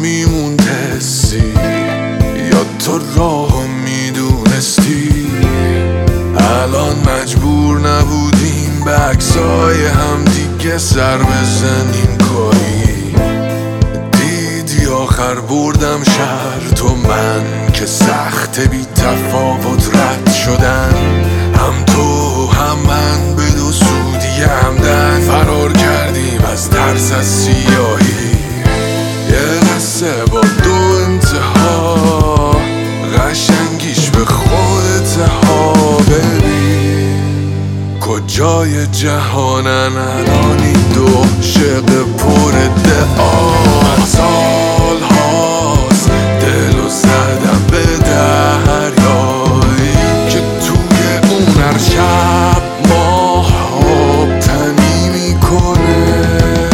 میمون حسی، یا تو راهو میدونستی؟ الان مجبور نبودیم به عکسای هم دیگه سر بزنیم کاری. دیدی آخر بردم شهر تو من که سخت بی تفاوت رد شدن. هم تو هم من به دو سودی همدن فرار کردیم از ترس از سیاهی. یه قصه با دو انتها، قشنگیش به خودت ها. ببین کجای جهانن الانی دو عشق پر دعا. سال هاست دلو زدم به دریایی که توی اون هر شب ماه آب تنی میکنه.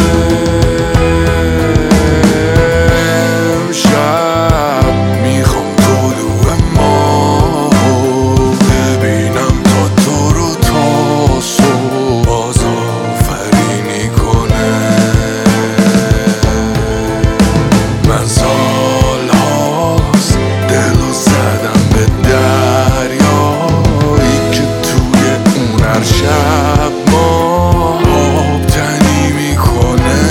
امشب میخوام طلوع ماه ببینم تا تو رو تا صبح باز آفرینی کنه. من سال هاست دلو زدم به دریایی که توی اون هر شب ماه آب تنی میکنه.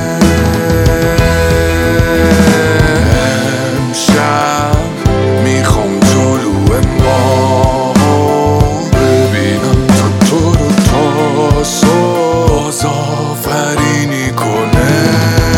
امشب میخوام طلوع ماه ببینم تا تو رو تا صبح باز آفرینی کنه.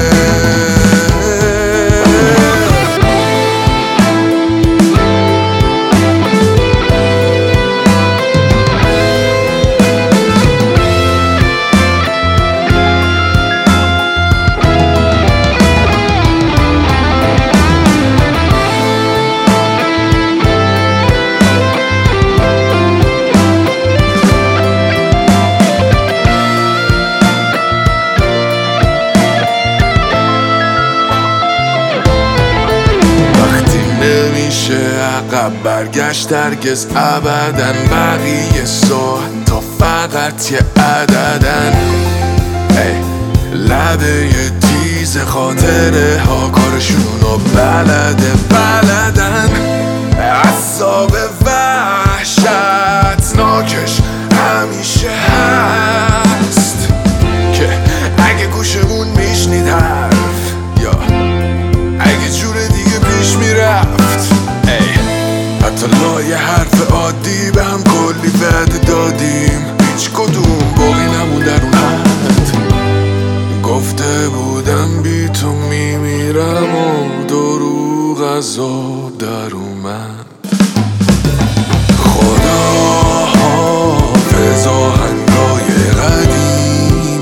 عقب برگشت هرگز ابدن، بقیه ساعت تا فقط یه عددن. لبه تیز خاطره ها کارشونو بلدن. عصاب وحشتناکش همیشه هست که اگه گوشمون میشنید حرف یا اگه جور دیگه پیش میرفت. حتی لای حرف عادی به هم کلی وعده دادیم، هیچ کدوم باقی نمون در اون حد. گفته بودم بی تو میمیرم و دروغ از آب در اومد. خدا حافظ آهنگای قدیمی،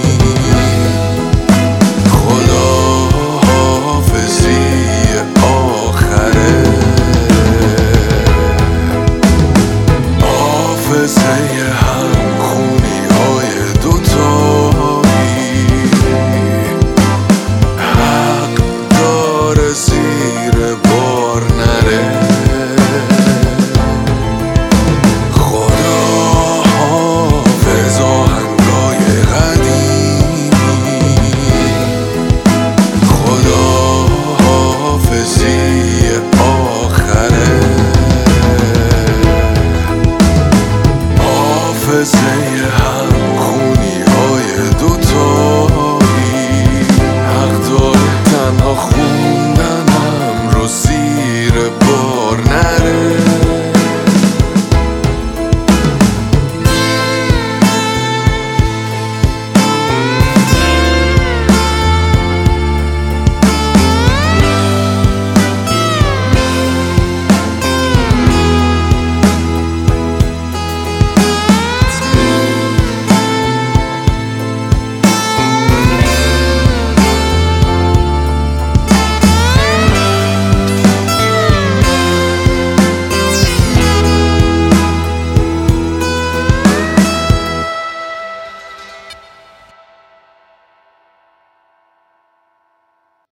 خدا حافظی آخره. حافظه هم خونی های دوتایی، حق داره زیر بار نره. خدا حافظ آهنگای قدیمی، خدا حافظی آخره. حافظه هم